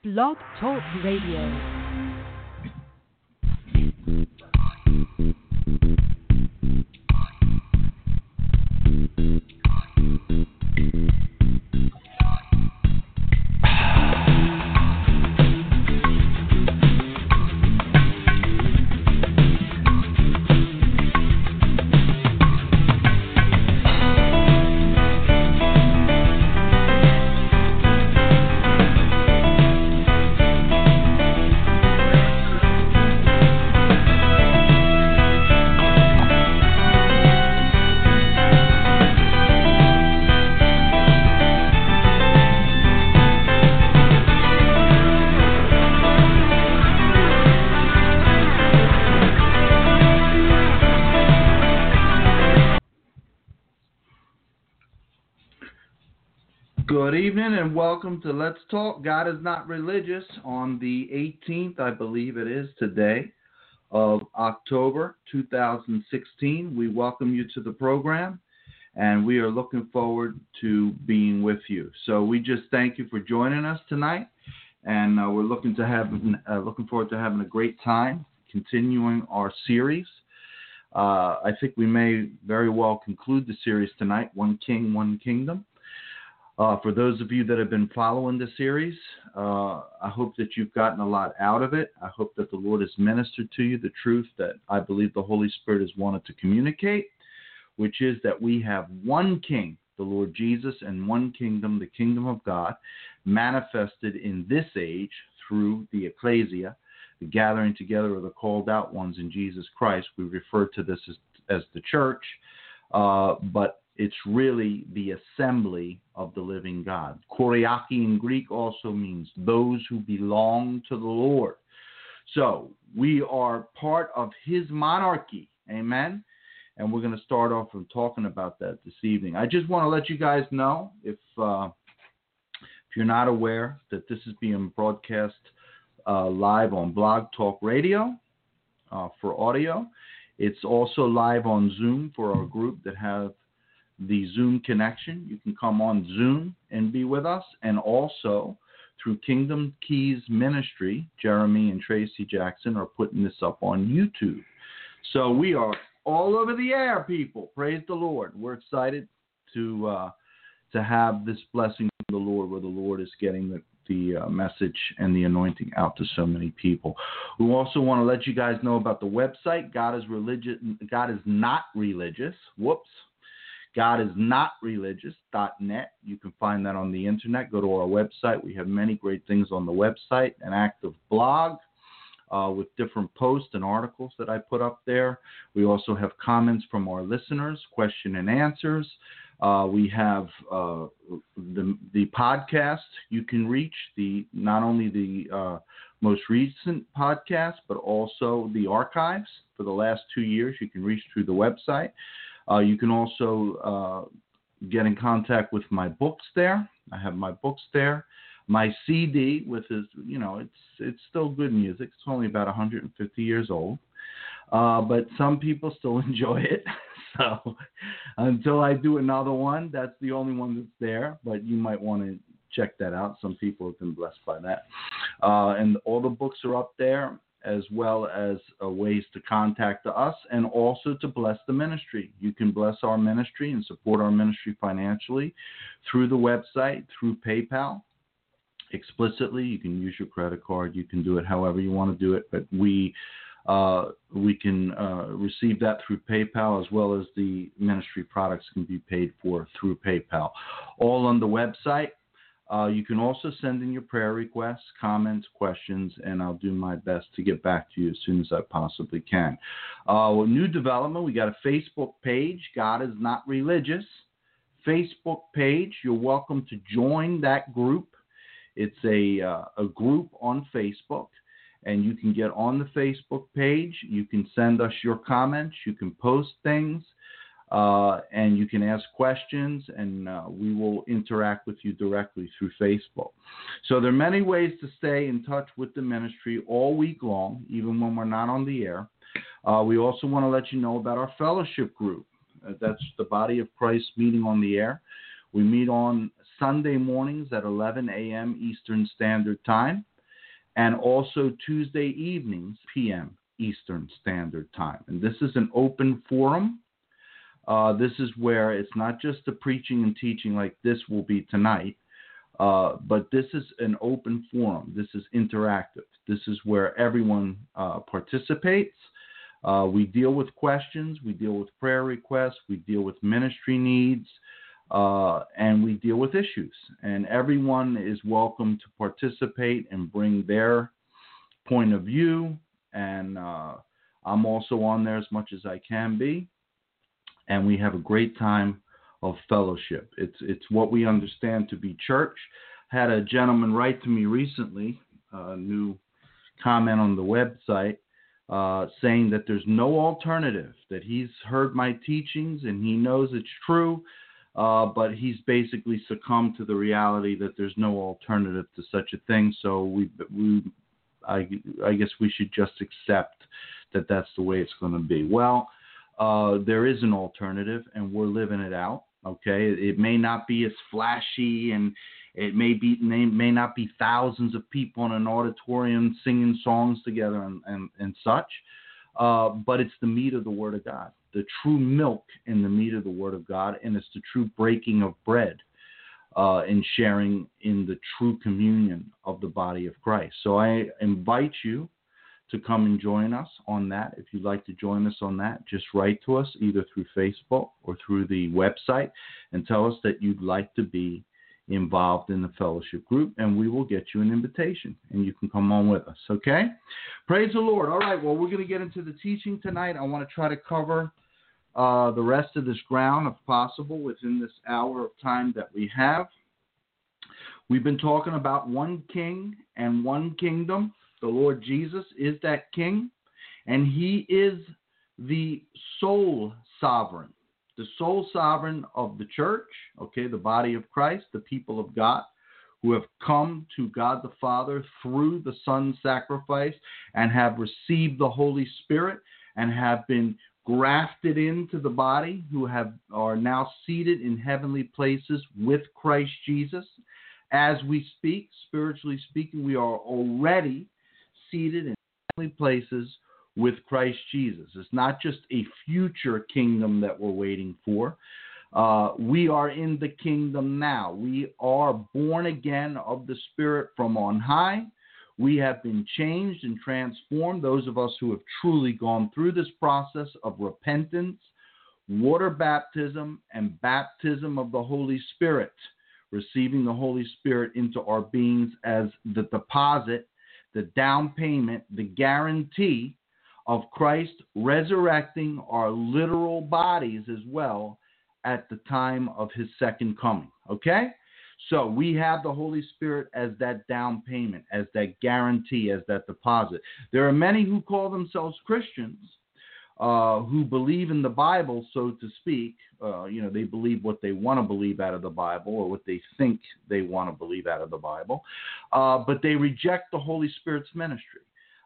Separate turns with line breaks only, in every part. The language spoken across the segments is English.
Blog Talk Radio.
Good evening and welcome to Let's Talk God is Not Religious on the 18th, I believe it is today, of October 2016. We welcome you to the program and we are looking forward to being with you. So we just thank you for joining us tonight, and we're looking forward to having a great time continuing our series. I think we may very well conclude the series tonight, One King, One Kingdom. For those of you that have been following the series, I hope that you've gotten a lot out of it. I hope that the Lord has ministered to you the truth that I believe the Holy Spirit has wanted to communicate, which is that we have one King, the Lord Jesus, and one kingdom, the kingdom of God, manifested in this age through the ecclesia, the gathering together of the called out ones in Jesus Christ. We refer to this as the church, but it's really the assembly of the living God. Kuriaki in Greek also means those who belong to the Lord. So we are part of his monarchy. Amen. And we're going to start off from talking about that this evening. I just want to let you guys know, if you're not aware, that this is being broadcast live on Blog Talk Radio for audio. It's also live on Zoom for our group that have the Zoom connection. You can come on Zoom and be with us, and also through Kingdom Keys Ministry, Jeremy and Tracy Jackson are putting this up on YouTube. So we are all over the air, people. Praise the Lord. We're excited to have this blessing from the Lord, where the Lord is getting the message and the anointing out to so many people. We also want to let you guys know about the website. God is not religious. GodIsNotReligious.net. You can find that on the internet. Go to our website. We have many great things on the website, an active blog with different posts and articles that I put up there. We also have comments from our listeners, question and answers. We have the podcast. You can reach not only the most recent podcast, but also the archives for the last 2 years. You can reach through the website. You can also get in contact with my books there. I have my books there. My CD with his, it's still good music. It's only about 150 years old. But some people still enjoy it. So until I do another one, that's the only one that's there. But you might want to check that out. Some people have been blessed by that. And all the books are up there, as well as ways to contact us and also to bless the ministry. You can bless our ministry and support our ministry financially through the website, through PayPal. Explicitly, you can use your credit card. You can do it however you want to do it, but we can receive that through PayPal, as well as the ministry products can be paid for through PayPal. All on the website. You can also send in your prayer requests, comments, questions, and I'll do my best to get back to you as soon as I possibly can. New development, we got a Facebook page, God is Not Religious. Facebook page, you're welcome to join that group. It's a group on Facebook, and you can get on the Facebook page. You can send us your comments. You can post things. And you can ask questions, and we will interact with you directly through Facebook. So there are many ways to stay in touch with the ministry all week long, even when we're not on the air. We also want to let you know about our fellowship group. That's the Body of Christ meeting on the air. We meet on Sunday mornings at 11 a.m. Eastern Standard Time. and also Tuesday evenings, p.m. Eastern Standard Time. And this is an open forum. This is where it's not just the preaching and teaching like this will be tonight, but this is an open forum. This is interactive. This is where everyone participates. We deal with questions. We deal with prayer requests. We deal with ministry needs. And we deal with issues. And everyone is welcome to participate and bring their point of view. And I'm also on there as much as I can be. And we have a great time of fellowship. It's what we understand to be church. Had a gentleman write to me recently, a new comment on the website, saying that there's no alternative, that he's heard my teachings and he knows it's true, but he's basically succumbed to the reality that there's no alternative to such a thing. So I guess we should just accept that that's the way it's going to be. Well, there is an alternative, and we're living it out. Okay, it may not be as flashy, and it may not be thousands of people in an auditorium singing songs together and such, but it's the meat of the Word of God, the true milk in the meat of the Word of God, and it's the true breaking of bread and sharing in the true communion of the body of Christ. So I invite you to come and join us on that. If you'd like to join us on that, just write to us either through Facebook or through the website and tell us that you'd like to be involved in the fellowship group, and we will get you an invitation, and you can come on with us, okay? Praise the Lord. All right, well, we're going to get into the teaching tonight. I want to try to cover the rest of this ground, if possible, within this hour of time that we have. We've been talking about one king and one kingdom. The Lord Jesus is that king, and he is the sole sovereign of the church, okay, the body of Christ, the people of God, who have come to God the Father through the Son's sacrifice and have received the Holy Spirit and have been grafted into the body, who are now seated in heavenly places with Christ Jesus. As we speak, spiritually speaking, we are already seated in heavenly places with Christ Jesus. It's not just a future kingdom that we're waiting for. We are in the kingdom now. We are born again of the Spirit from on high. We have been changed and transformed, those of us who have truly gone through this process of repentance, water baptism, and baptism of the Holy Spirit, receiving the Holy Spirit into our beings as the deposit, the down payment, the guarantee of Christ resurrecting our literal bodies as well at the time of his second coming. Okay? So we have the Holy Spirit as that down payment, as that guarantee, as that deposit. There are many who call themselves Christians who believe in the Bible, so to speak. They believe what they want to believe out of the Bible, or what they think they want to believe out of the Bible, but they reject the Holy Spirit's ministry.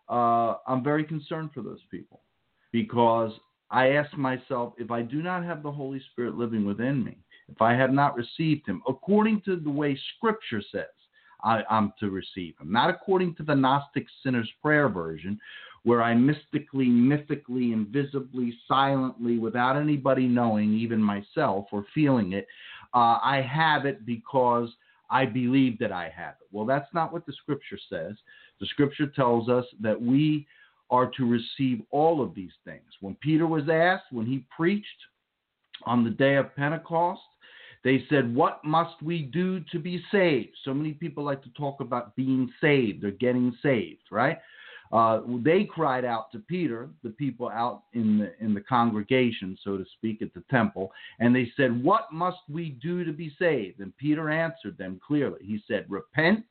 I'm very concerned for those people, because I ask myself, if I do not have the Holy Spirit living within me, if I have not received him, according to the way Scripture says I'm to receive him, not according to the Gnostic Sinner's Prayer version, where I mystically, mythically, invisibly, silently, without anybody knowing, even myself, or feeling it, I have it because I believe that I have it. Well, that's not what the Scripture says. The Scripture tells us that we are to receive all of these things. When Peter was asked, when he preached on the day of Pentecost, they said, "What must we do to be saved?" So many people like to talk about being saved or getting saved, right? They cried out to Peter, the people out in the congregation, so to speak, at the temple, and they said, "What must we do to be saved?" And Peter answered them clearly. He said, "Repent,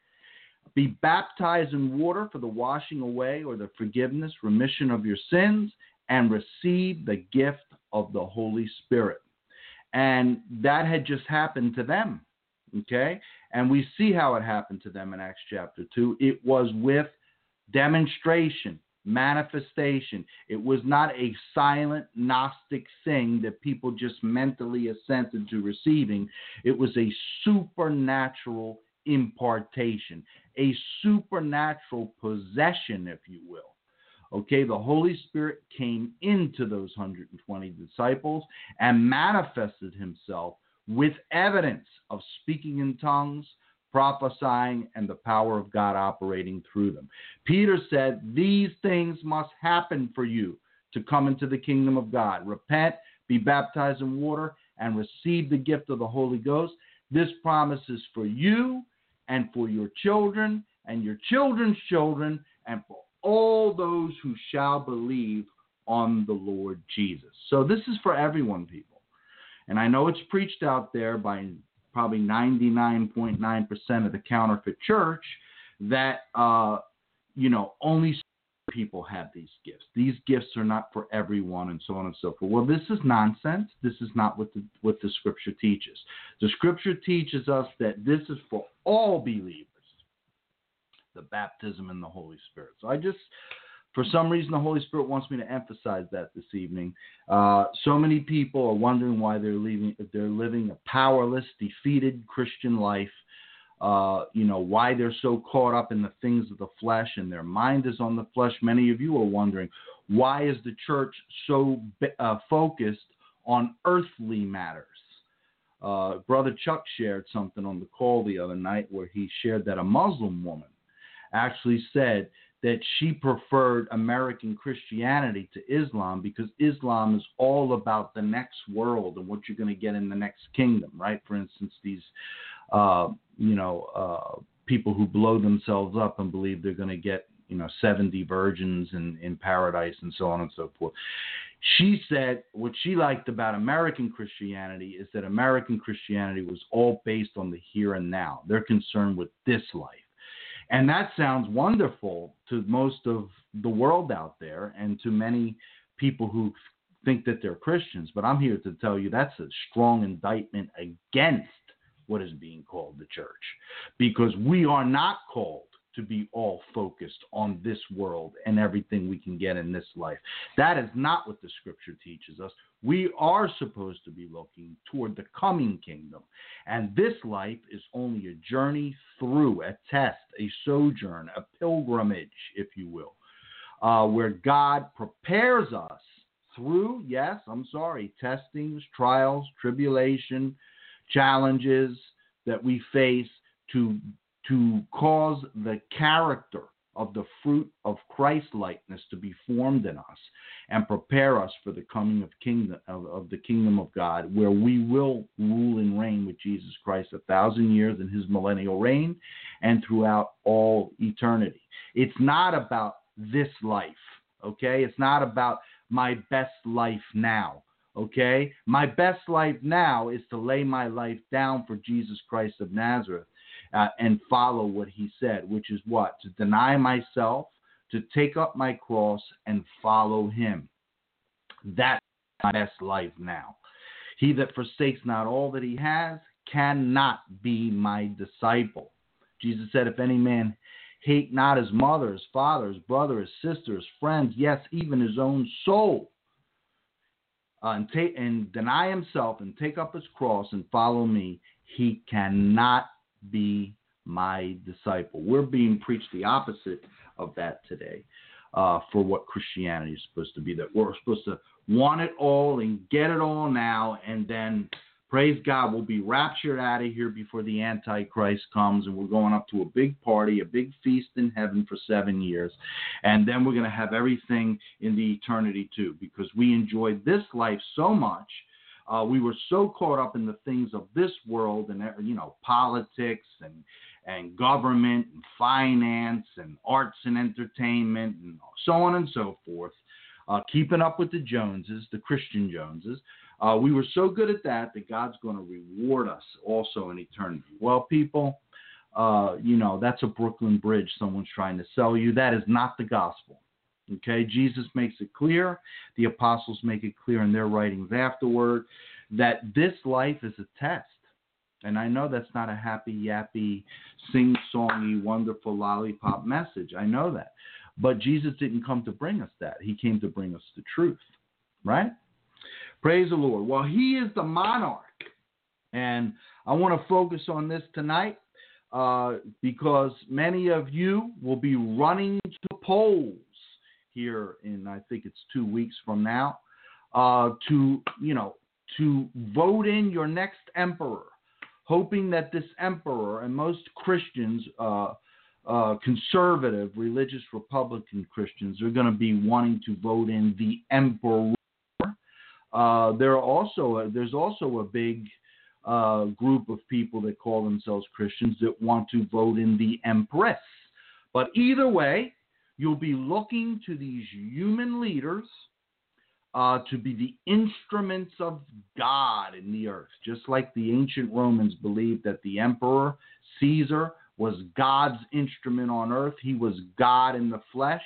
be baptized in water for the washing away or the forgiveness, remission of your sins, and receive the gift of the Holy Spirit." And that had just happened to them, okay? And we see how it happened to them in Acts chapter 2. It was with demonstration, manifestation. It was not a silent Gnostic thing that people just mentally assented to receiving. It was a supernatural impartation, a supernatural possession, if you will. Okay, the Holy Spirit came into those 120 disciples and manifested himself with evidence of speaking in tongues, prophesying, and the power of God operating through them. Peter said, these things must happen for you to come into the kingdom of God. Repent, be baptized in water, and receive the gift of the Holy Ghost. This promise is for you and for your children and your children's children and for all those who shall believe on the Lord Jesus. So this is for everyone, people. And I know it's preached out there by probably 99.9% of the counterfeit church that, only people have these gifts. These gifts are not for everyone and so on and so forth. Well, this is nonsense. This is not what the Scripture teaches. The Scripture teaches us that this is for all believers, the baptism in the Holy Spirit. So for some reason, the Holy Spirit wants me to emphasize that this evening. So many people are wondering why they're living a powerless, defeated Christian life. Why they're so caught up in the things of the flesh and their mind is on the flesh. Many of you are wondering, why is the church so focused on earthly matters? Brother Chuck shared something on the call the other night where he shared that a Muslim woman actually said that she preferred American Christianity to Islam because Islam is all about the next world and what you're going to get in the next kingdom, right? For instance, these, people who blow themselves up and believe they're going to get, 70 virgins in paradise and so on and so forth. She said what she liked about American Christianity is that American Christianity was all based on the here and now. They're concerned with this life. And that sounds wonderful to most of the world out there and to many people who think that they're Christians. But I'm here to tell you that's a strong indictment against what is being called the church, because we are not called to be all focused on this world and everything we can get in this life. That is not what the Scripture teaches us. We are supposed to be looking toward the coming kingdom. And this life is only a journey through, a test, a sojourn, a pilgrimage, if you will, where God prepares us through, testings, trials, tribulation, challenges that we face to cause the character of the fruit of Christ-likeness to be formed in us and prepare us for the coming of the kingdom of God, where we will rule and reign with Jesus Christ 1,000 years in his millennial reign and throughout all eternity. It's not about this life, okay? It's not about my best life now, okay? My best life now is to lay my life down for Jesus Christ of Nazareth. And follow what he said, which is what? To deny myself, to take up my cross and follow him. That's my best life now. He that forsakes not all that he has cannot be my disciple. Jesus said, if any man hate not his mother, his father, his brother, his sister, his friends, yes, even his own soul, and deny himself and take up his cross and follow me, he cannot be my disciple. We're being preached the opposite of that today for what Christianity is supposed to be, that we're supposed to want it all and get it all now, and then, praise God, we'll be raptured out of here before the Antichrist comes, and we're going up to a big party, a big feast in heaven for 7 years, and then we're going to have everything in the eternity too, because we enjoyed this life so much. We were so caught up in the things of this world and, politics and government and finance and arts and entertainment and so on and so forth, keeping up with the Joneses, the Christian Joneses. We were so good at that God's going to reward us also in eternity. Well, people, that's a Brooklyn Bridge someone's trying to sell you. That is not the gospel. Okay, Jesus makes it clear, the apostles make it clear in their writings afterward, that this life is a test. And I know that's not a happy, yappy, sing-songy, wonderful lollipop message. I know that. But Jesus didn't come to bring us that. He came to bring us the truth, right? Praise the Lord. Well, he is the monarch. And I want to focus on this tonight. because many of you will be running to the polls here in, I think it's 2 weeks from now, to vote in your next emperor, hoping that this emperor, and most Christians, conservative, religious Republican Christians, are going to be wanting to vote in the emperor. There's also a big group of people that call themselves Christians that want to vote in the empress. But either way, you'll be looking to these human leaders to be the instruments of God in the earth, just like the ancient Romans believed that the emperor, Caesar, was God's instrument on earth. He was God in the flesh.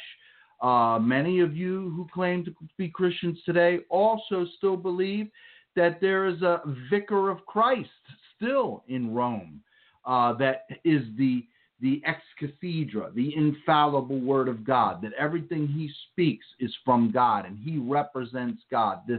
Many of you who claim to be Christians today also still believe that there is a vicar of Christ still in Rome that is the ex cathedra, the infallible word of God, that everything he speaks is from God and he represents God, this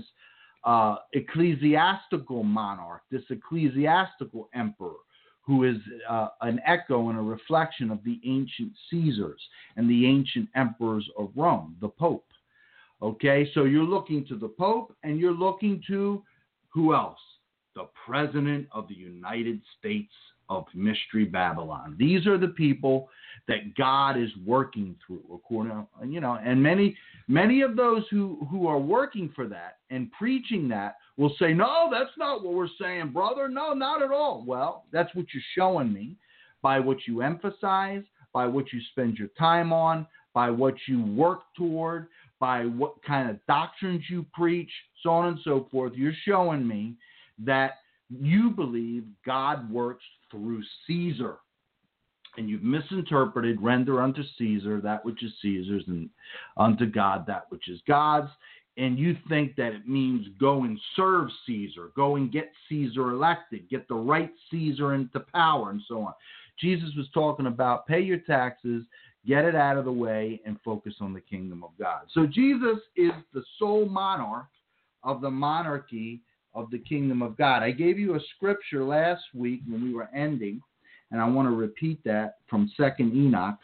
ecclesiastical monarch, this ecclesiastical emperor who is an echo and a reflection of the ancient Caesars and the ancient emperors of Rome, the Pope. Okay, so you're looking to the Pope and you're looking to who else? The President of the United States of Mystery Babylon. These are the people that God is working through, according, and many of those who are working for that and preaching that will say, no, that's not what we're saying, brother. No, not at all. Well, that's what you're showing me by what you emphasize, by what you spend your time on, by what you work toward, by what kind of doctrines you preach, so on and so forth. You're showing me that you believe God works through Caesar. And you've misinterpreted, render unto Caesar that which is Caesar's, and unto God that which is God's. And you think that it means go and serve Caesar, go and get Caesar elected, get the right Caesar into power, and so on. Jesus was talking about pay your taxes, get it out of the way, and focus on the kingdom of God. So Jesus is the sole monarch of the monarchy of the kingdom of God. I gave you a scripture last week when we were ending, and I want to repeat that from 2nd Enoch.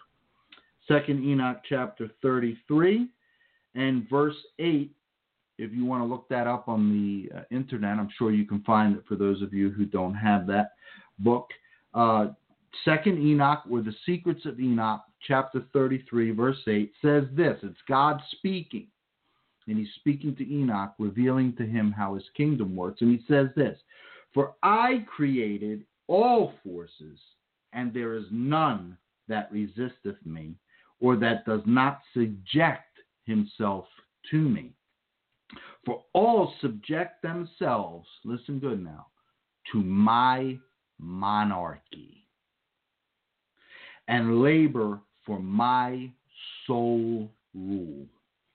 2nd Enoch chapter 33 and verse 8. If you want to look that up on the internet, I'm sure you can find it for those of you who don't have that book. 2nd Enoch, or the Secrets of Enoch, chapter 33, verse 8, says this. It's God speaking. And he's speaking to Enoch, revealing to him how his kingdom works. And he says this, for I created all forces, and there is none that resisteth me, or that does not subject himself to me. For all subject themselves, listen good now, to my monarchy, and labor for my sole rule.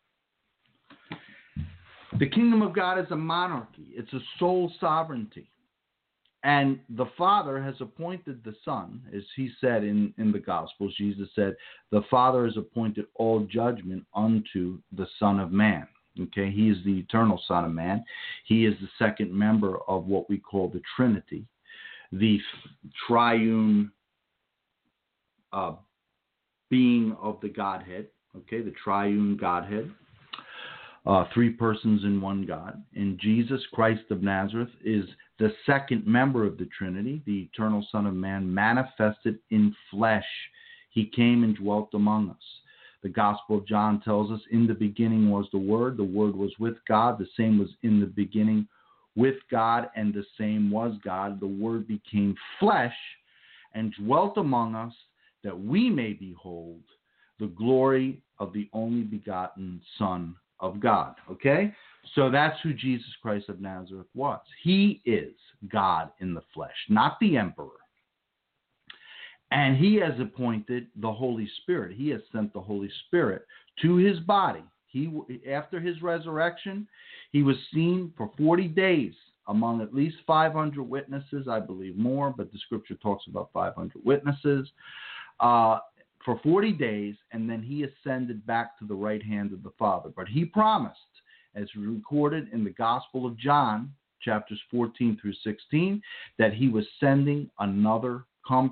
The kingdom of God is a monarchy. It's a sole sovereignty. And the Father has appointed the Son, as he said in the Gospels. Jesus said, the Father has appointed all judgment unto the Son of Man. Okay, he is the eternal Son of Man. He is the second member of what we call the Trinity, the triune being of the Godhead. Okay, the triune Godhead. 3 persons in one God. And Jesus Christ of Nazareth is the second member of the Trinity, the eternal Son of Man, manifested in flesh. He came and dwelt among us. The Gospel of John tells us, in the beginning was the Word was with God, the same was in the beginning with God, and the same was God. The Word became flesh and dwelt among us, that we may behold the glory of the only begotten Son of God. Okay? So that's who Jesus Christ of Nazareth was. He is God in the flesh, not the emperor. And he has appointed the Holy Spirit. He has sent the Holy Spirit to his body. After his resurrection, he was seen for 40 days among at least 500 witnesses, I believe more, but the scripture talks about 500 witnesses, for 40 days, and then he ascended back to the right hand of the Father. But he promised, as recorded in the Gospel of John, chapters 14 through 16, that he was sending another comforter.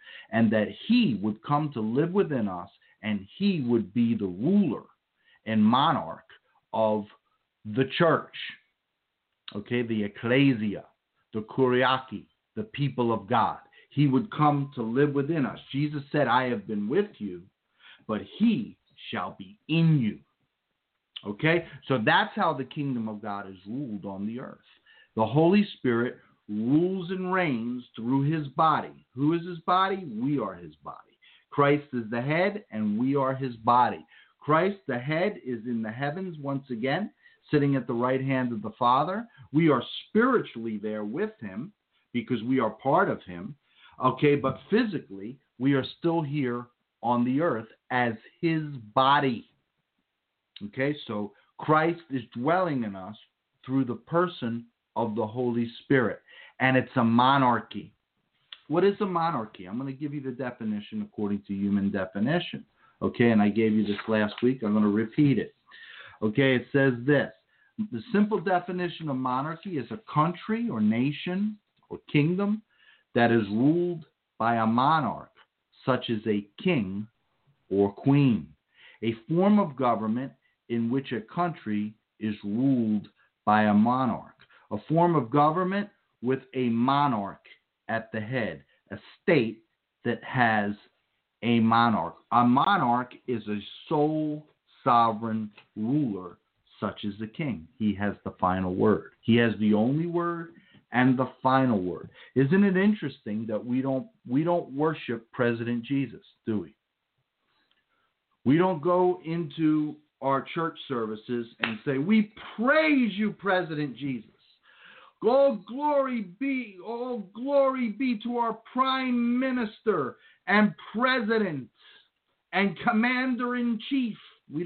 and that he would come to live within us, and he would be the ruler and monarch of the church, okay, the ecclesia, the kuriaki, the people of God. He would come to live within us. Jesus said, I have been with you, but he shall be in you. Okay, so that's how the kingdom of God is ruled on the earth. The Holy Spirit rules and reigns through his body. Who is his body? We are his body. Christ is the head, and we are his body. Christ, the head, is in the heavens once again, sitting at the right hand of the Father. We are spiritually there with him because we are part of him. Okay, but physically, we are still here on the earth as his body. Okay, so Christ is dwelling in us through the person of the Holy Spirit, and it's a monarchy. What is a monarchy? I'm going to give you the definition according to human definition. Okay, and I gave you this last week. I'm going to repeat it. Okay, it says this. The simple definition of monarchy is a country or nation or kingdom that is ruled by a monarch, such as a king or queen. A form of government in which a country is ruled by a monarch. A form of government with a monarch at the head. A state that has a monarch. A monarch is a sole sovereign ruler, such as the king. He has the final word. He has the only word and the final word. Isn't it interesting that we don't worship President Jesus, do we? We don't go into our church services and say, we praise you, President Jesus. All glory be to our Prime Minister and President and Commander-in-Chief.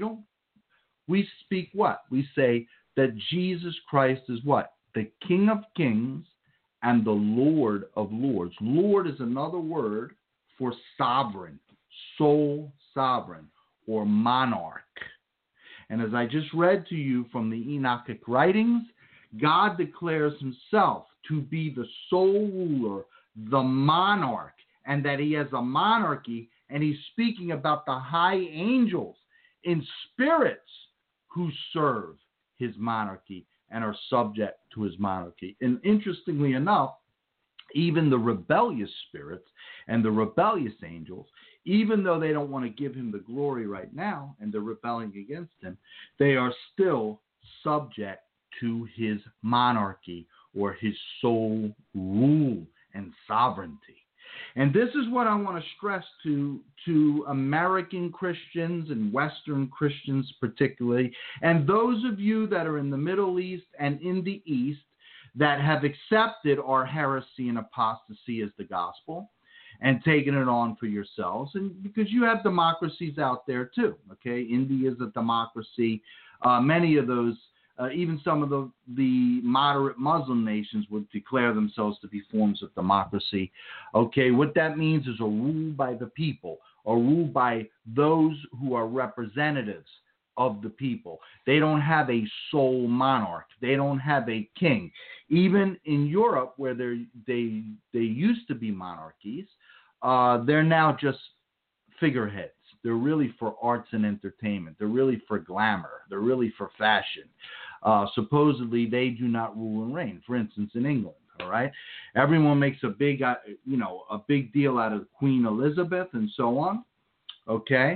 We speak what? We say that Jesus Christ is what? The King of Kings and the Lord of Lords. Lord is another word for sovereign, sole sovereign, or monarch. And as I just read to you from the Enochic writings, God declares himself to be the sole ruler, the monarch, and that he has a monarchy, and he's speaking about the high angels in spirits who serve his monarchy and are subject to his monarchy. And interestingly enough, even the rebellious spirits and the rebellious angels, even though they don't want to give him the glory right now and they're rebelling against him, they are still subject to his monarchy or his sole rule and sovereignty. And this is what I want to stress to American Christians and Western Christians particularly, and those of you that are in the Middle East and in the East that have accepted our heresy and apostasy as the gospel and taken it on for yourselves. And because you have democracies out there too, okay? India is a democracy. Many of those, even some of the moderate Muslim nations would declare themselves to be forms of democracy. Okay, what that means is a rule by the people, a rule by those who are representatives of the people. They don't have a sole monarch. They don't have a king. Even in Europe, where they used to be monarchies, they're now just figureheads. They're really for arts and entertainment. They're really for glamour. They're really for fashion. Supposedly, they do not rule and reign. For instance, in England, all right, everyone makes a big deal out of Queen Elizabeth and so on. Okay,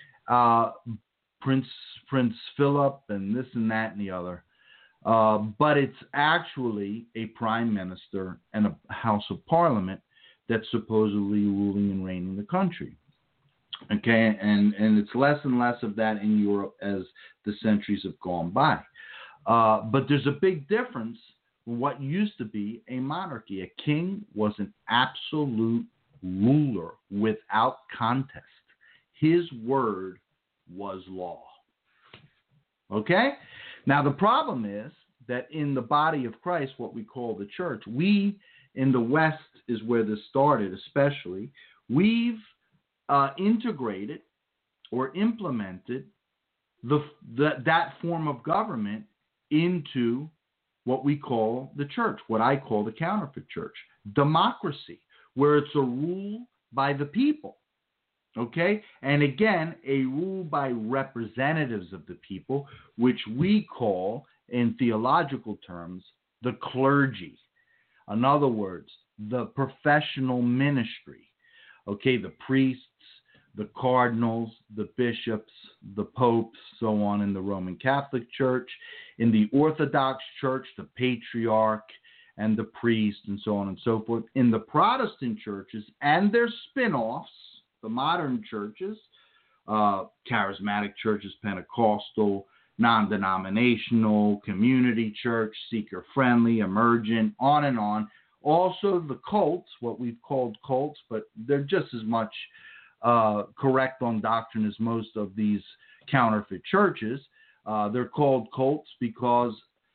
Prince Philip and this and that and the other. But it's actually a prime minister and a House of Parliament that's supposedly ruling and reigning the country. Okay, and it's less and less of that in Europe as the centuries have gone by. But there's a big difference from what used to be a monarchy. A king was an absolute ruler without contest. His word was law. Okay? Now, the problem is that in the body of Christ, what we call the church, we in the West is where this started especially, we've integrated or implemented that form of government into what we call the church, what I call the counterfeit church, democracy, where it's a rule by the people. Okay? And again, a rule by representatives of the people, which we call, in theological terms, the clergy. In other words, the professional ministry. Okay? The priests, the cardinals, the bishops, the popes, so on in the Roman Catholic Church. In the Orthodox Church, the patriarch and the priest, and so on and so forth. In the Protestant churches and their spin-offs, the modern churches, charismatic churches, Pentecostal, non-denominational, community church, seeker-friendly, emergent, on and on. Also the cults, what we've called cults, but they're just as much correct on doctrine as most of these counterfeit churches. They're called cults because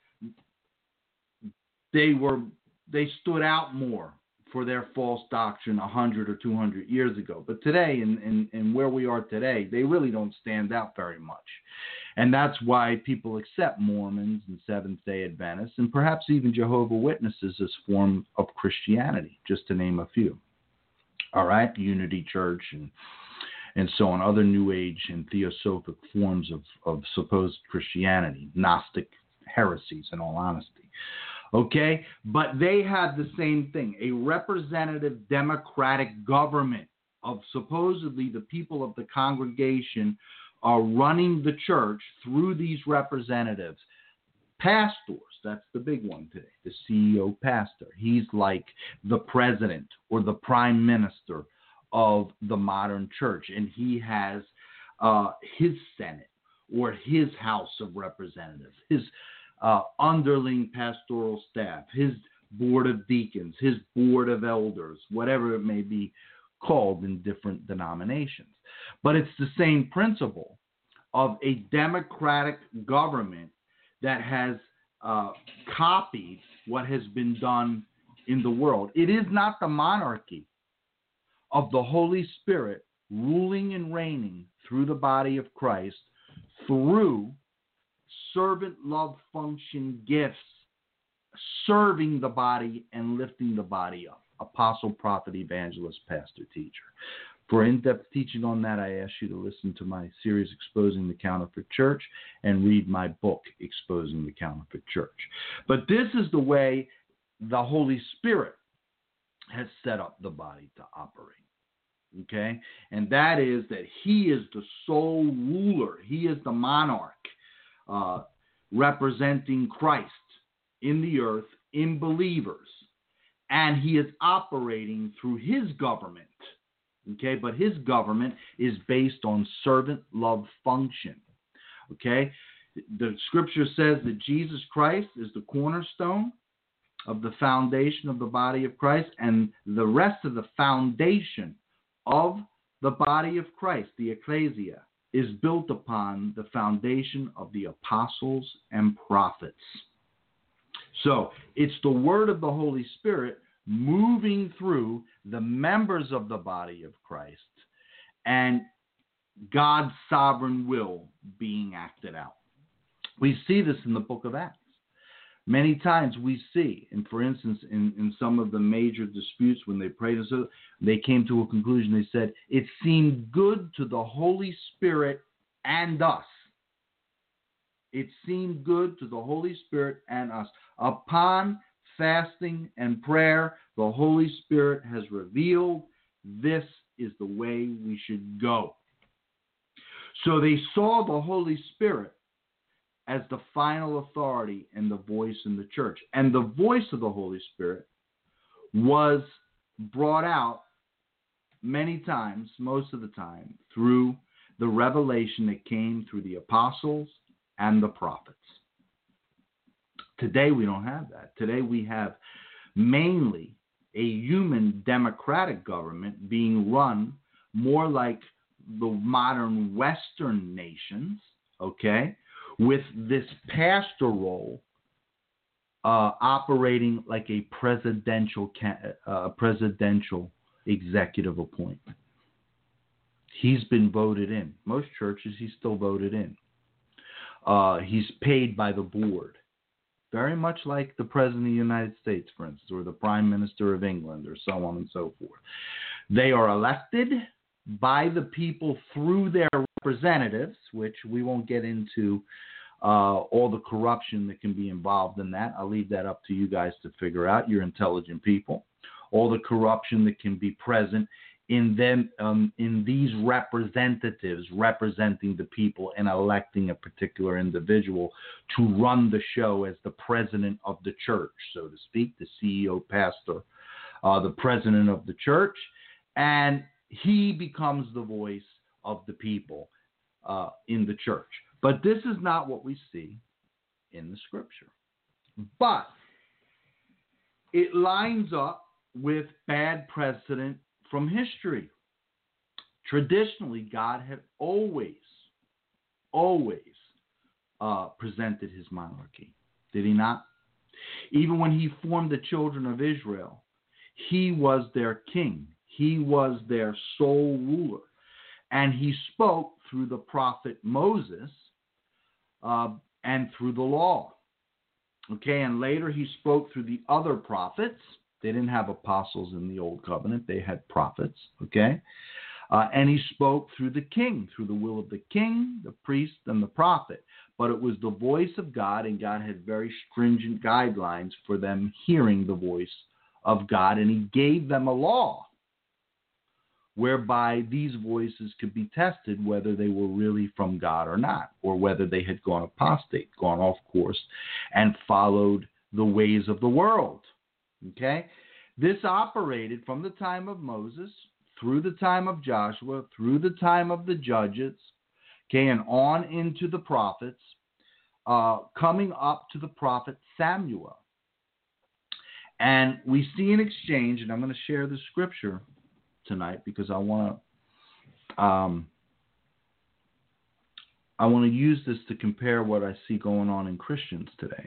they stood out more for their false doctrine 100 or 200 years ago. But today, in where we are today, they really don't stand out very much. And that's why people accept Mormons and Seventh-day Adventists and perhaps even Jehovah's Witnesses as form of Christianity, just to name a few. All right, Unity Church and so on, other New Age and Theosophic forms of supposed Christianity, Gnostic heresies, in all honesty. Okay, but they have the same thing, a representative democratic government of supposedly the people of the congregation are running the church through these representatives. Pastors, that's the big one today, the CEO pastor. He's like the president or the prime minister of the modern church, and he has his Senate or his House of Representatives, his underling pastoral staff, his board of deacons, his board of elders, whatever it may be called in different denominations. But it's the same principle of a democratic government that has copied what has been done in the world. It is not the monarchy of the Holy Spirit ruling and reigning through the body of Christ through servant love function gifts, serving the body and lifting the body up. Apostle, prophet, evangelist, pastor, teacher. For in-depth teaching on that, I ask you to listen to my series Exposing the Counterfeit Church and read my book, Exposing the Counterfeit Church. But this is the way the Holy Spirit has set up the body to operate. Okay? And that is that he is the sole ruler. He is the monarch. Representing Christ in the earth, in believers, and he is operating through his government, okay, but his government is based on servant love function, okay. The scripture says that Jesus Christ is the cornerstone of the foundation of the body of Christ, and the rest of the foundation of the body of Christ, the ecclesia, is built upon the foundation of the apostles and prophets. So it's the word of the Holy Spirit moving through the members of the body of Christ and God's sovereign will being acted out. We see this in the book of Acts. Many times we see, and for instance, in some of the major disputes when they prayed, so they came to a conclusion. They said, it seemed good to the Holy Spirit and us. It seemed good to the Holy Spirit and us. Upon fasting and prayer, the Holy Spirit has revealed this is the way we should go. So they saw the Holy Spirit as the final authority and the voice in the church. And the voice of the Holy Spirit was brought out many times, most of the time, through the revelation that came through the apostles and the prophets. Today we don't have that. Today we have mainly a human democratic government being run more like the modern Western nations, okay, with this pastor role operating like a presidential executive appointment. He's been voted in. Most churches, he's still voted in. He's paid by the board. Very much like the President of the United States, for instance, or the Prime Minister of England, or so on and so forth. They are elected by the people through their representatives, which we won't get into all the corruption that can be involved in that. I'll leave that up to you guys to figure out. You're intelligent people. All the corruption that can be present in them, in these representatives representing the people and electing a particular individual to run the show as the president of the church, so to speak, the CEO, pastor, the president of the church, and he becomes the voice of the people in the church. But this is not what we see in the scripture. But it lines up with bad precedent from history. Traditionally, God had always presented his monarchy. Did he not? Even when he formed the children of Israel, he was their king. He was their sole ruler. And he spoke through the prophet Moses and through the law. Okay, and later he spoke through the other prophets. They didn't have apostles in the old covenant. They had prophets, okay? And he spoke through the king, through the will of the king, the priest, and the prophet. But it was the voice of God, and God had very stringent guidelines for them hearing the voice of God, and he gave them a law whereby these voices could be tested whether they were really from God or not, or whether they had gone apostate, gone off course, and followed the ways of the world. Okay? This operated from the time of Moses, through the time of Joshua, through the time of the judges, okay, and on into the prophets, coming up to the prophet Samuel. And we see an exchange, and I'm going to share the scripture tonight because I want to use this to compare what I see going on in Christians today.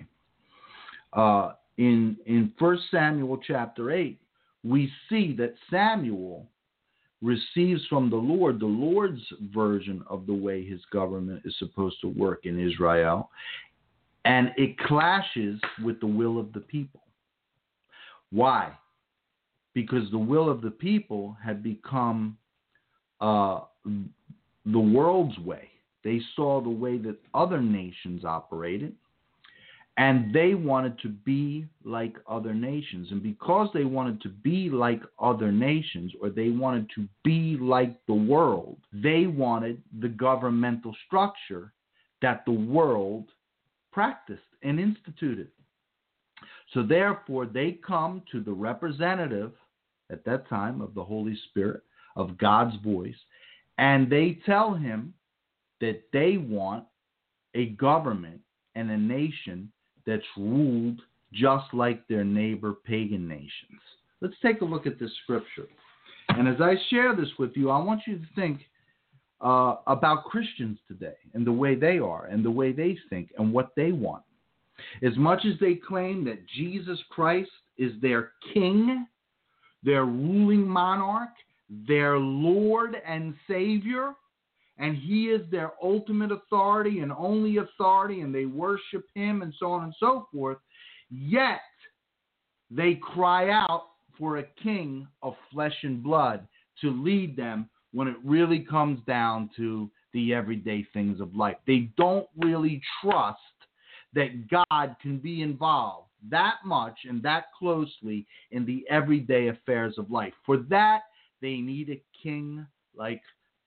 In 1 Samuel chapter 8, we see that Samuel receives from the Lord's version of the way his government is supposed to work in Israel, and it clashes with the will of the people. Why? Because the will of the people had become the world's way. They saw the way that other nations operated, and they wanted to be like other nations. And because they wanted to be like other nations, or they wanted to be like the world, they wanted the governmental structure that the world practiced and instituted. So therefore, they come to the representative at that time of the Holy Spirit, of God's voice, and they tell him that they want a government and a nation that's ruled just like their neighbor pagan nations. Let's take a look at this scripture. And as I share this with you, I want you to think about Christians today and the way they are and the way they think and what they want. As much as they claim that Jesus Christ is their king, their ruling monarch, their Lord and Savior, and he is their ultimate authority and only authority, and they worship him and so on and so forth, yet they cry out for a king of flesh and blood to lead them when it really comes down to the everyday things of life. They don't really trust that God can be involved that much and that closely in the everyday affairs of life. For that, they need a king like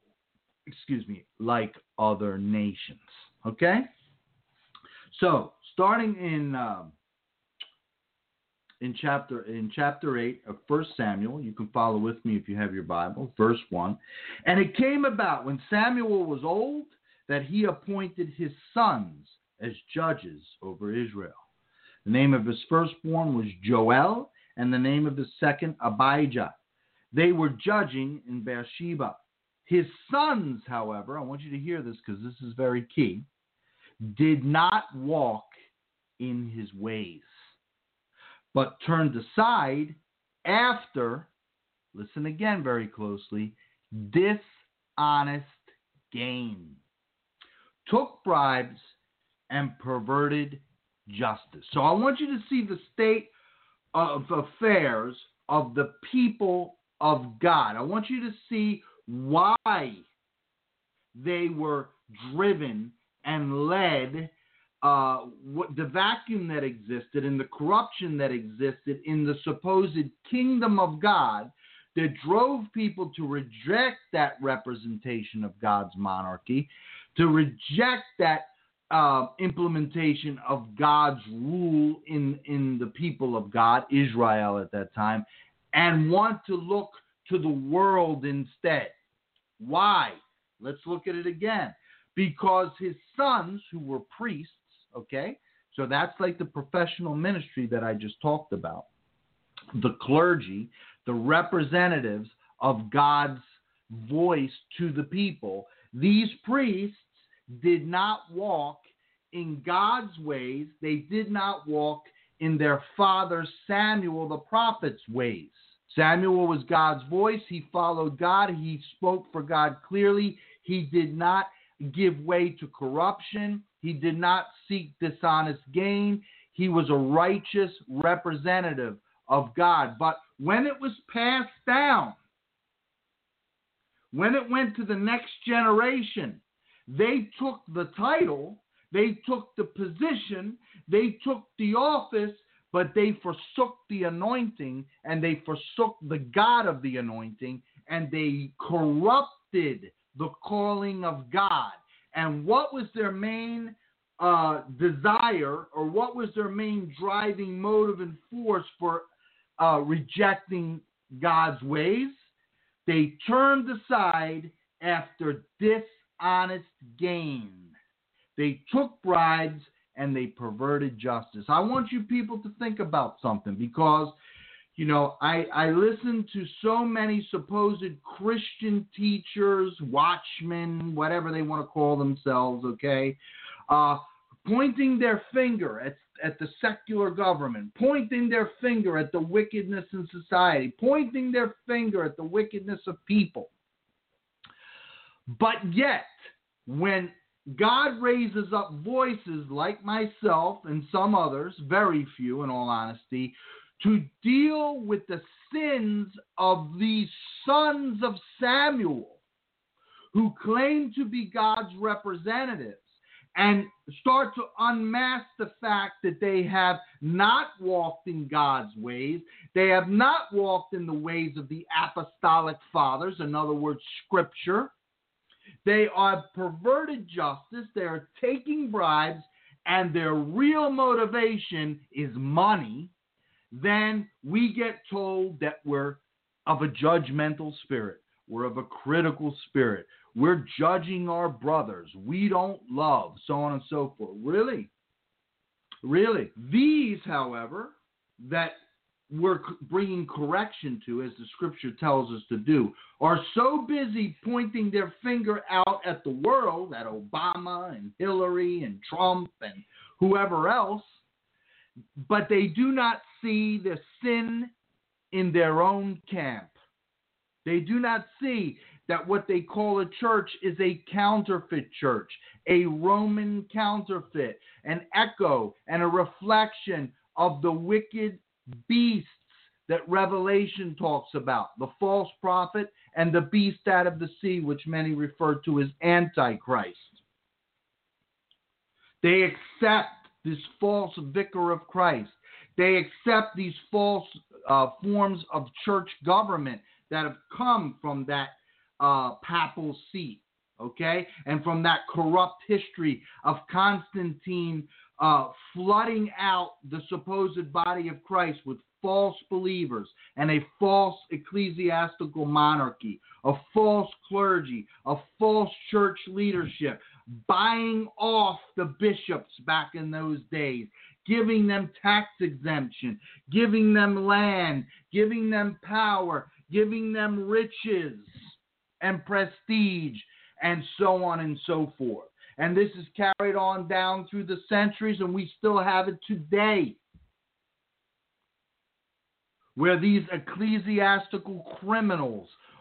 other nations. Okay? So, starting in chapter 8 of 1 Samuel, you can follow with me if you have your Bible, verse 1. And it came about when Samuel was old that he appointed his sons as judges over Israel. The name of his firstborn was Joel, and the name of his second Abijah. They were judging in Beersheba. His sons, however, I want you to hear this because this is very key, did not walk in his ways, but turned aside after, listen again very closely, dishonest gain, took bribes, and perverted justice. So I want you to see the state of affairs of the people of God. I want you to see why they were driven and led, the vacuum that existed and the corruption that existed in the supposed kingdom of God that drove people to reject that representation of God's monarchy, to reject that implementation of God's rule in the people of God, Israel at that time, and want to look to the world instead. Why? Let's look at it again. Because his sons, who were priests, okay, so that's like the professional ministry that I just talked about, the clergy, the representatives of God's voice to the people, these priests did not walk in God's ways. They did not walk in their father Samuel the prophet's ways. Samuel was God's voice. He followed God. He spoke for God clearly. He did not give way to corruption. He did not seek dishonest gain. He was a righteous representative of God. But when it was passed down, when it went to the next generation, they took the title, they took the position, they took the office, but they forsook the anointing, and they forsook the God of the anointing, and they corrupted the calling of God. And what was their main desire, or what was their main driving motive and force for rejecting God's ways? They turned aside after dishonest gain. They took bribes and they perverted justice. I want you people to think about something, because, you know, I listen to so many supposed Christian teachers, watchmen, whatever they want to call themselves, okay, pointing their finger at the secular government, pointing their finger at the wickedness in society, pointing their finger at the wickedness of people. But yet, when God raises up voices like myself and some others, very few in all honesty, to deal with the sins of these sons of Samuel who claim to be God's representatives, and start to unmask the fact that they have not walked in God's ways. They have not walked in the ways of the apostolic fathers, in other words, Scripture. They are perverted justice. They are taking bribes, and their real motivation is money. Then we get told that we're of a judgmental spirit. We're of a critical spirit. We're judging our brothers. We don't love, so on and so forth. Really? Really? These, however, that we're bringing correction to, as the Scripture tells us to do, are so busy pointing their finger out at the world, at Obama and Hillary and Trump and whoever else, but they do not see the sin in their own camp. They do not see that what they call a church is a counterfeit church, a Roman counterfeit, an echo and a reflection of the wicked beasts that Revelation talks about, the false prophet and the beast out of the sea, which many refer to as Antichrist. They accept this false vicar of Christ. They accept these false forms of church government that have come from that papal seat, okay? And from that corrupt history of Constantine flooding out the supposed body of Christ with false believers and a false ecclesiastical monarchy, a false clergy, a false church leadership, buying off the bishops back in those days, giving them tax exemption, giving them land, giving them power, giving them riches and prestige, and so on and so forth. And this is carried on down through the centuries, and we still have it today, where these ecclesiastical criminals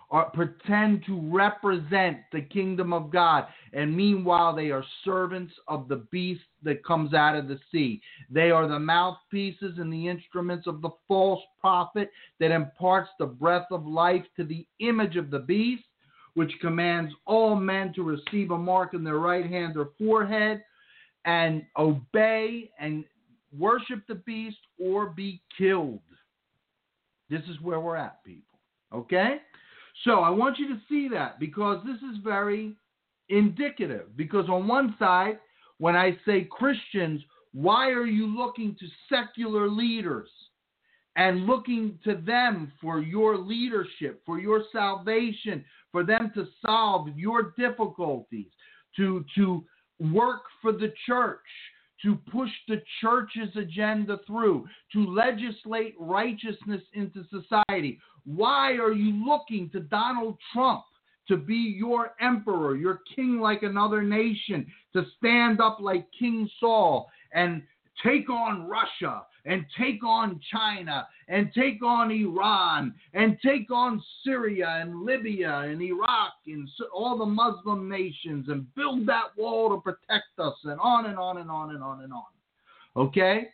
pretend to represent the kingdom of God, and meanwhile they are servants of the beast that comes out of the sea. They are the mouthpieces and the instruments of the false prophet that imparts the breath of life to the image of the beast, which commands all men to receive a mark in their right hand or forehead and obey and worship the beast or be killed. This is where we're at, people. Okay? So I want you to see that, because this is very indicative. Because on one side, when I say Christians, why are you looking to secular leaders and looking to them for your leadership, for your salvation, for them to solve your difficulties, to work for the church, to push the church's agenda through, to legislate righteousness into society? Why are you looking to Donald Trump to be your emperor, your king like another nation, to stand up like King Saul and take on Russia and take on China and take on Iran and take on Syria and Libya and Iraq and all the Muslim nations and build that wall to protect us, and on and on and on and on and on? Okay?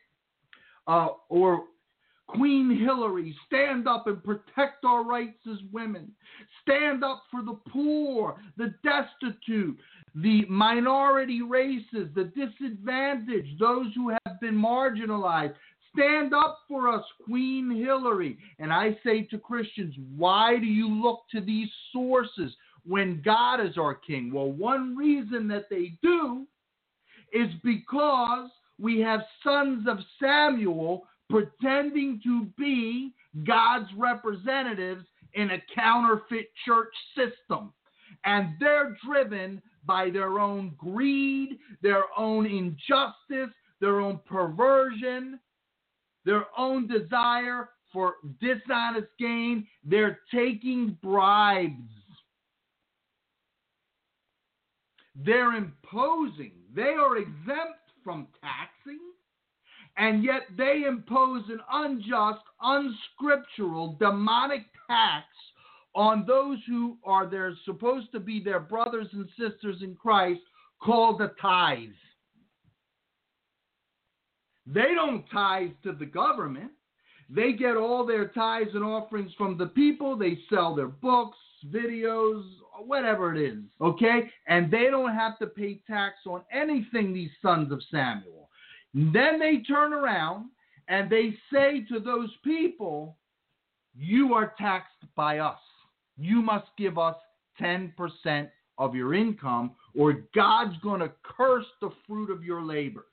Or Queen Hillary, stand up and protect our rights as women. Stand up for the poor, the destitute, the minority races, the disadvantaged, those who have been marginalized. Stand up for us, Queen Hillary. And I say to Christians, why do you look to these sources when God is our king? Well, one reason that they do is because we have sons of Samuel pretending to be God's representatives in a counterfeit church system. And they're driven by their own greed, their own injustice, their own perversion, their own desire for dishonest gain. They're taking bribes. They're imposing. They are exempt from taxing, and yet they impose an unjust, unscriptural, demonic tax on those who are supposed to be their brothers and sisters in Christ, called the tithe. They don't tithe to the government. They get all their tithes and offerings from the people. They sell their books, videos, whatever it is, okay? And they don't have to pay tax on anything, these sons of Samuel. Then they turn around and they say to those people, you are taxed by us. You must give us 10% of your income, or God's going to curse the fruit of your labors.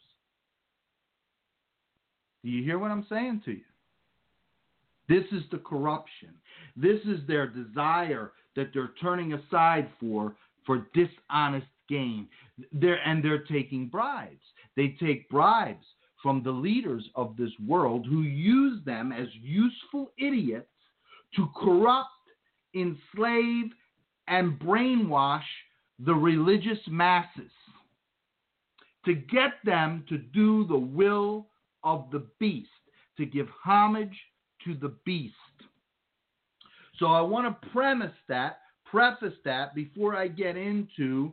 Do you hear what I'm saying to you? This is the corruption. This is their desire that they're turning aside for dishonest gain. They're taking bribes. They take bribes from the leaders of this world, who use them as useful idiots to corrupt, enslave, and brainwash the religious masses, to get them to do the will of the beast, to give homage to the beast. So I want to preface that before I get into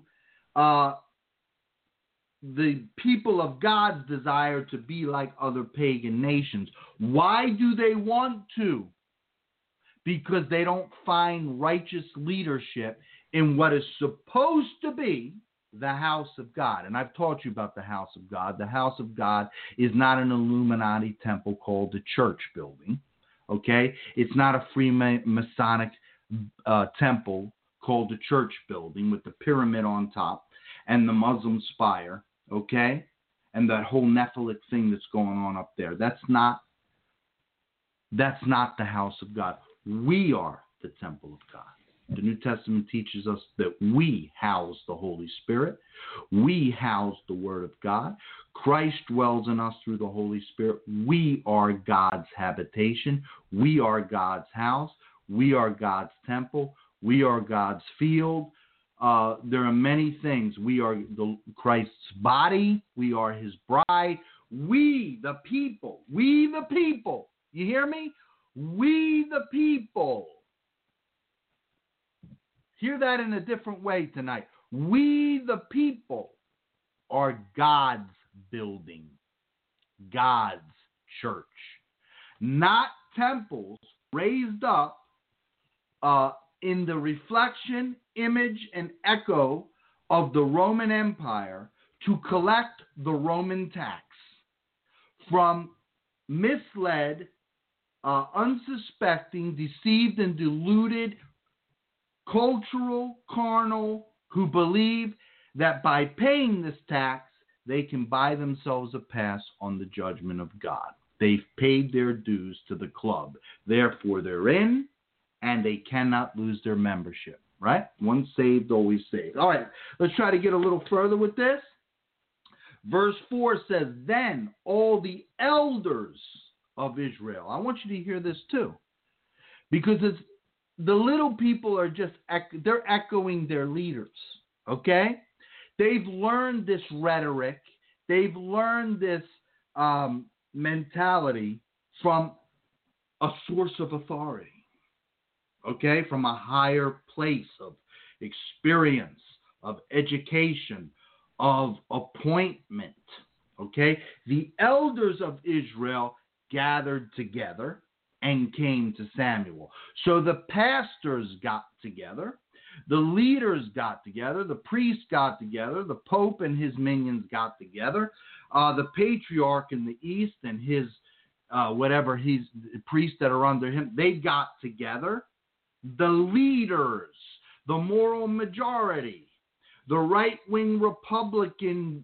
the people of God's desire to be like other pagan nations. Why do they want to? Because they don't find righteous leadership in what is supposed to be the house of God. And I've taught you about the house of God. The house of God is not an Illuminati temple called the church building. Okay? It's not a Freemasonic temple called the church building with the pyramid on top and the Muslim spire. Okay? And that whole Nephilic thing that's going on up there. That's not the house of God. We are the temple of God. The New Testament teaches us that we house the Holy Spirit. We house the Word of God. Christ dwells in us through the Holy Spirit. We are God's habitation. We are God's house. We are God's temple. We are God's field. There are many things. We are Christ's body. We are his bride. We, the people. You hear me? We, the people, Hear that in a different way tonight. We, the people, are God's building, God's church, not temples raised up in the reflection, image, and echo of the Roman Empire to collect the Roman tax from misled, unsuspecting, deceived, and deluded cultural carnal who believe that by paying this tax, they can buy themselves a pass on the judgment of God. They've paid their dues to the club. Therefore, they're in, and they cannot lose their membership, right? Once saved, always saved. All right, let's try to get a little further with this. Verse 4 says, then all the elders of Israel. I want you to hear this too, because it's the little people are just, they're echoing their leaders, okay? They've learned this rhetoric. They've learned this mentality from a source of authority, okay? From a higher place of experience, of education, of appointment, okay? The elders of Israel gathered together and came to Samuel. So the pastors got together, the leaders got together, the priests got together, the Pope and his minions got together, the patriarch in the east and his priests that are under him, they got together. The leaders, the moral majority, the right-wing Republican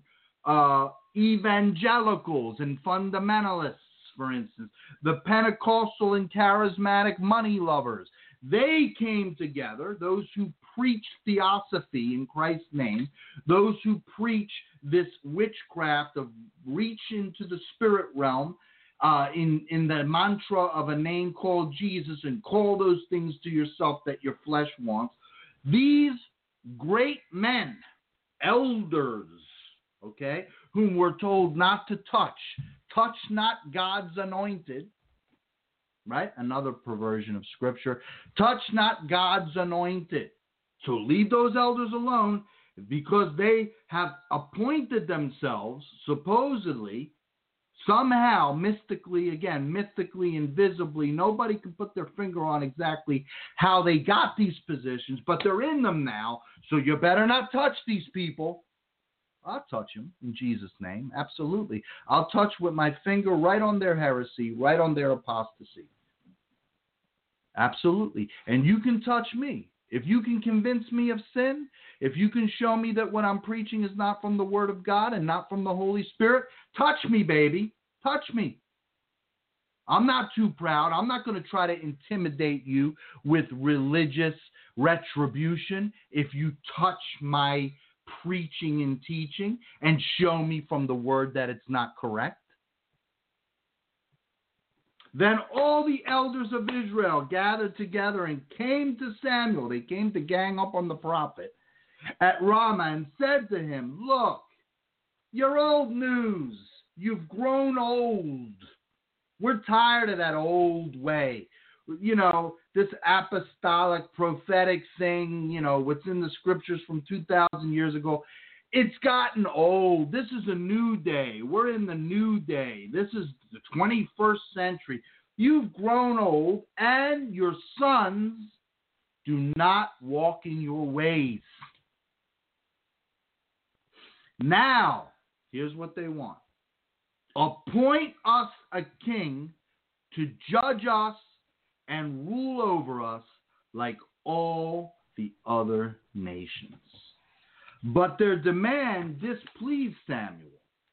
evangelicals and fundamentalists, for instance, the Pentecostal and charismatic money lovers, they came together, those who preach theosophy in Christ's name, those who preach this witchcraft of reach into the spirit realm in the mantra of a name called Jesus and call those things to yourself that your flesh wants. These great men, elders, okay, whom we're told not to touch not God's anointed, right? Another perversion of Scripture. Touch not God's anointed. So leave those elders alone because they have appointed themselves, supposedly, somehow, mystically, invisibly. Nobody can put their finger on exactly how they got these positions, but they're in them now, so you better not touch these people. I'll touch them in Jesus' name. Absolutely. I'll touch with my finger right on their heresy, right on their apostasy. Absolutely. And you can touch me. If you can convince me of sin, if you can show me that what I'm preaching is not from the Word of God and not from the Holy Spirit, touch me, baby. Touch me. I'm not too proud. I'm not going to try to intimidate you with religious retribution if you touch my preaching and teaching and show me from the Word that it's not correct. Then all the elders of Israel gathered together and came to Samuel. They came to gang up on the prophet at Ramah and said to him, look, you're old news. You've grown old. We're tired of that old way. You know, this apostolic prophetic thing, you know, what's in the scriptures from 2,000 years ago. It's gotten old. This is a new day. We're in the new day. This is the 21st century. You've grown old, and your sons do not walk in your ways. Now, here's what they want. Appoint us a king to judge us and rule over us like all the other nations. But their demand displeased Samuel.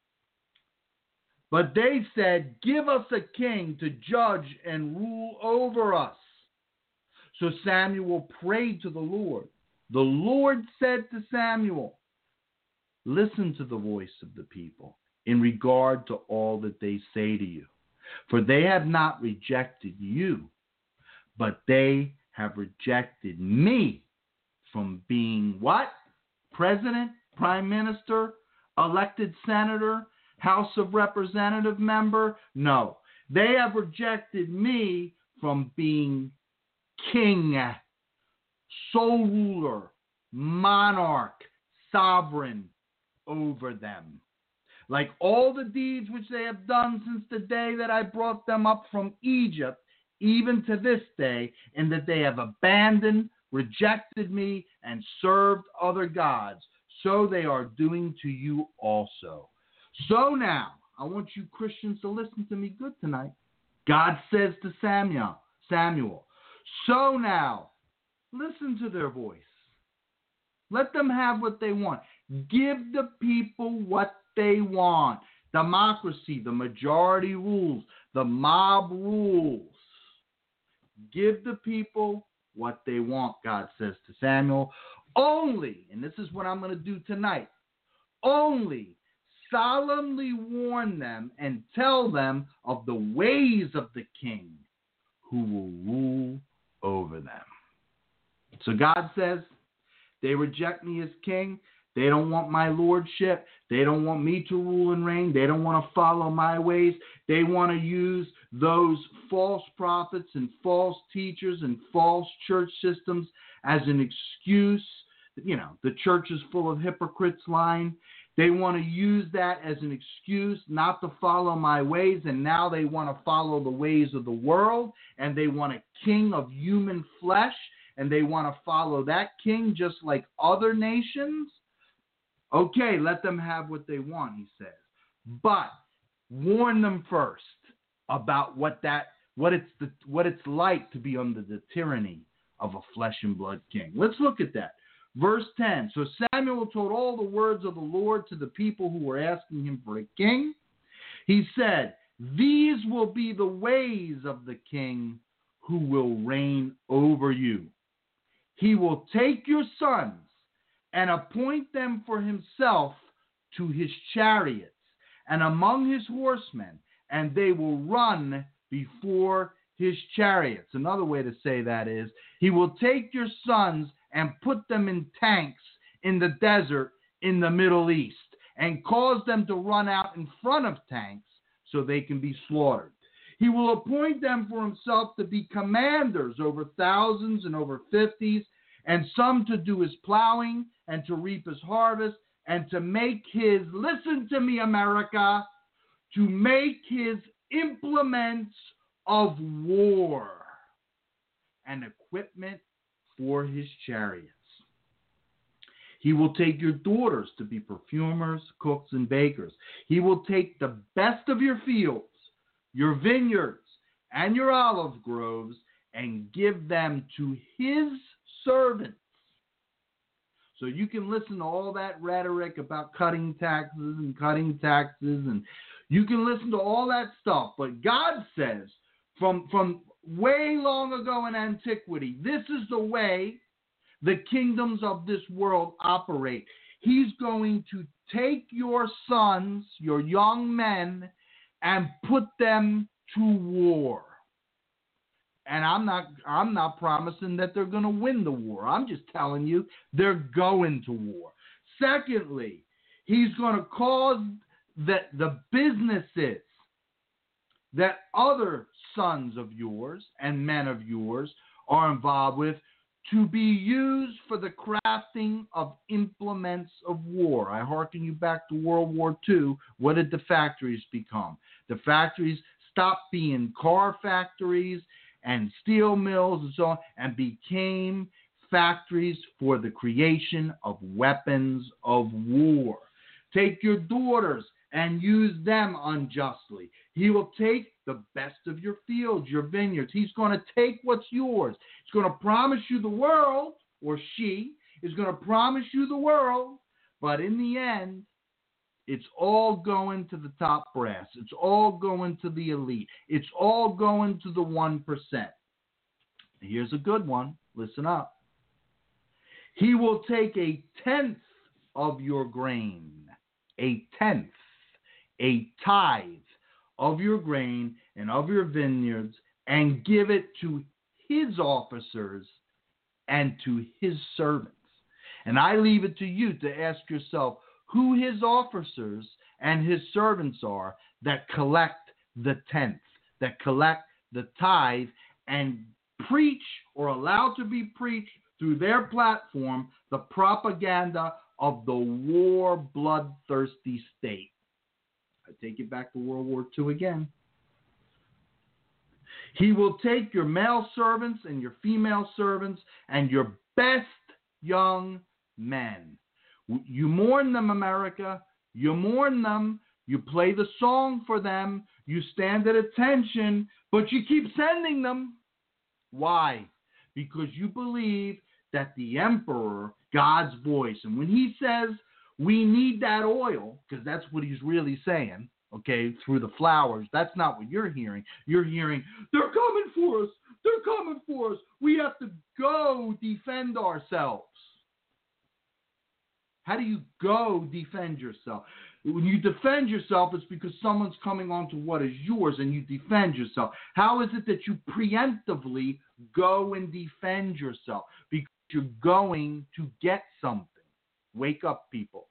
But they said, give us a king to judge and rule over us. So Samuel prayed to the Lord. The Lord said to Samuel, listen to the voice of the people in regard to all that they say to you. For they have not rejected you, but they have rejected me from being what? President, prime minister, elected senator, House of Representative member? No. They have rejected me from being king. sole ruler, monarch, sovereign over them. Like all the deeds which they have done since the day that I brought them up from Egypt, even to this day, in that they have abandoned, rejected me, and served other gods, so they are doing to you also. So now, I want you Christians to listen to me good tonight. God says to Samuel, so now, listen to their voice. Let them have what they want. Give the people what they want. Democracy, the majority rules, the mob rules. Give the people what they want, God says to Samuel. Only, and this is what I'm going to do tonight, only solemnly warn them and tell them of the ways of the king who will rule over them. So God says, they reject me as king. They don't want my lordship. They don't want me to rule and reign. They don't want to follow my ways. They want to use those false prophets and false teachers and false church systems as an excuse. You know, the church is full of hypocrites line. They want to use that as an excuse not to follow my ways, and now they want to follow the ways of the world, and they want a king of human flesh, and they want to follow that king just like other nations. Okay, let them have what they want, he says. But warn them first about what it's like to be under the tyranny of a flesh and blood king. Let's look at that. Verse 10. So Samuel told all the words of the Lord to the people who were asking him for a king. He said, these will be the ways of the king who will reign over you. He will take your sons and appoint them for himself to his chariots and among his horsemen, and they will run before his chariots. Another way to say that is, he will take your sons and put them in tanks in the desert in the Middle East and cause them to run out in front of tanks so they can be slaughtered. He will appoint them for himself to be commanders over thousands and over 50s, and some to do his plowing and to reap his harvest and to make his, listen to me, America, to make his implements of war and equipment for his chariots. He will take your daughters to be perfumers, cooks, and bakers. He will take the best of your fields, your vineyards, and your olive groves, and give them to his servants. So you can listen to all that rhetoric about cutting taxes, and you can listen to all that stuff. But God says, from way long ago in antiquity, this is the way the kingdoms of this world operate. He's going to take your sons, your young men, and put them to war. And I'm not promising that they're going to win the war. I'm just telling you they're going to war. Secondly, he's going to cause that the businesses that other sons of yours and men of yours are involved with to be used for the crafting of implements of war. I hearken you back to World War II. What did the factories become? The factories stopped being car factories and steel mills and so on, and became factories for the creation of weapons of war. Take your daughters and use them unjustly. He will take the best of your fields, your vineyards. He's going to take what's yours. He's going to promise you the world, or she is going to promise you the world, but in the end, it's all going to the top brass. It's all going to the elite. It's all going to the 1%. Here's a good one. Listen up. He will take a tenth of your grain, a tenth, a tithe of your grain and of your vineyards, and give it to his officers and to his servants. And I leave it to you to ask yourself who his officers and his servants are that collect the tenth, that collect the tithe, and preach or allow to be preached through their platform the propaganda of the war bloodthirsty state. I take it back to World War II again. He will take your male servants and your female servants and your best young men. You mourn them, America. You mourn them. You play the song for them. You stand at attention, but you keep sending them. Why? Because you believe that the emperor, God's voice, and when he says we need that oil, because that's what he's really saying, okay, through the flowers, that's not what you're hearing. You're hearing, they're coming for us. They're coming for us. We have to go defend ourselves. How do you go defend yourself? When you defend yourself, it's because someone's coming onto what is yours and you defend yourself. How is it that you preemptively go and defend yourself? Because you're going to get something. Wake up, people.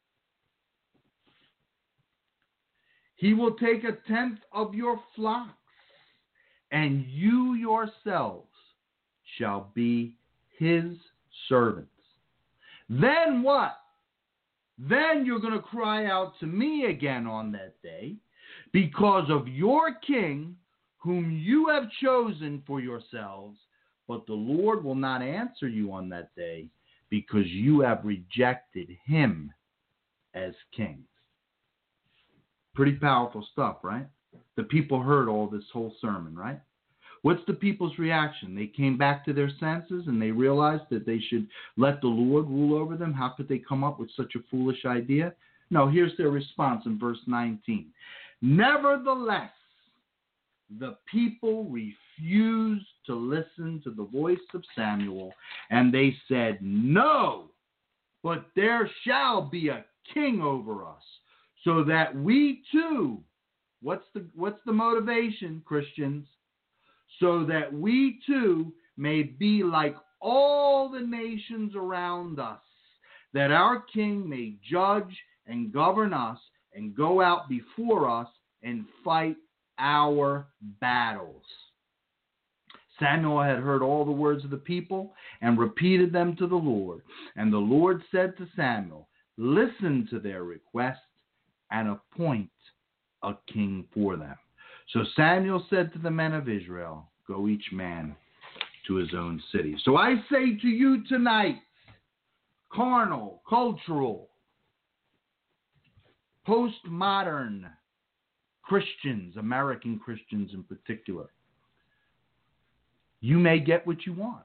He will take 1/10 of your flocks, and you yourselves shall be his servants. Then what? Then you're going to cry out to me again on that day because of your king whom you have chosen for yourselves, but the Lord will not answer you on that day because you have rejected him as king. Pretty powerful stuff, right? The people heard all this whole sermon, right? What's the people's reaction? They came back to their senses and they realized that they should let the Lord rule over them. How could they come up with such a foolish idea? No, here's their response in verse 19. Nevertheless, the people refused to listen to the voice of Samuel, and they said, no, but there shall be a king over us, so that we too, what's the motivation, Christians? So that we too may be like all the nations around us, that our king may judge and govern us and go out before us and fight our battles. Samuel had heard all the words of the people and repeated them to the Lord. And the Lord said to Samuel, listen to their request and appoint a king for them. So Samuel said to the men of Israel, go each man to his own city. So I say to you tonight, carnal, cultural, postmodern Christians, American Christians in particular, you may get what you want.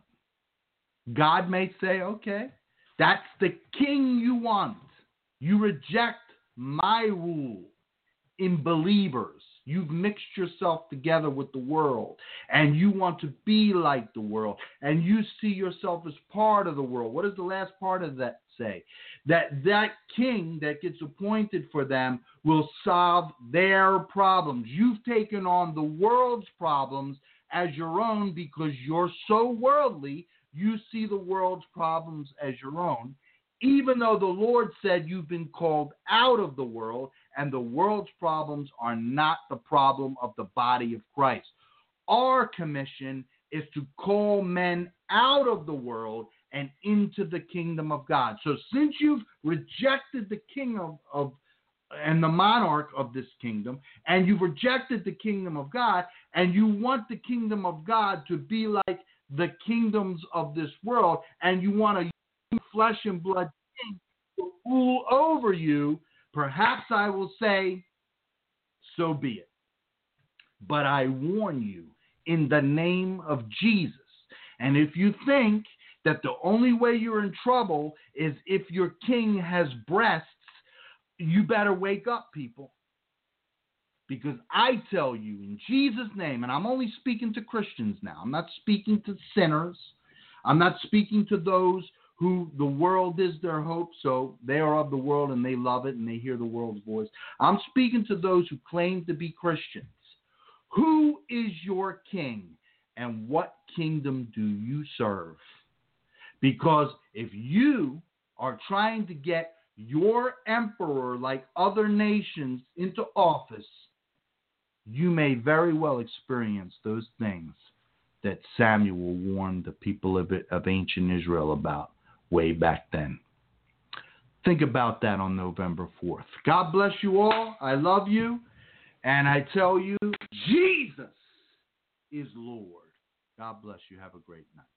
God may say, okay, that's the king you want. You reject my rule in believers. You've mixed yourself together with the world, and you want to be like the world, and you see yourself as part of the world. What does the last part of that say? That king that gets appointed for them will solve their problems. You've taken on the world's problems as your own because you're so worldly, you see the world's problems as your own, even though the Lord said you've been called out of the world and the world's problems are not the problem of the body of Christ. Our commission is to call men out of the world and into the kingdom of God. So since you've rejected the king of and the monarch of this kingdom, and you've rejected the kingdom of God, and you want the kingdom of God to be like the kingdoms of this world, and you want a flesh and blood king to rule over you, perhaps I will say, so be it. But I warn you in the name of Jesus. And if you think that the only way you're in trouble is if your king has breasts, you better wake up, people. Because I tell you in Jesus' name, and I'm only speaking to Christians now. I'm not speaking to sinners. I'm not speaking to those who the world is their hope, so they are of the world and they love it and they hear the world's voice. I'm speaking to those who claim to be Christians. Who is your king and what kingdom do you serve? Because if you are trying to get your emperor, like other nations, into office, you may very well experience those things that Samuel warned the people of ancient Israel about way back then. Think about that on November 4th. God bless you all. I love you. And I tell you, Jesus is Lord. God bless you. Have a great night.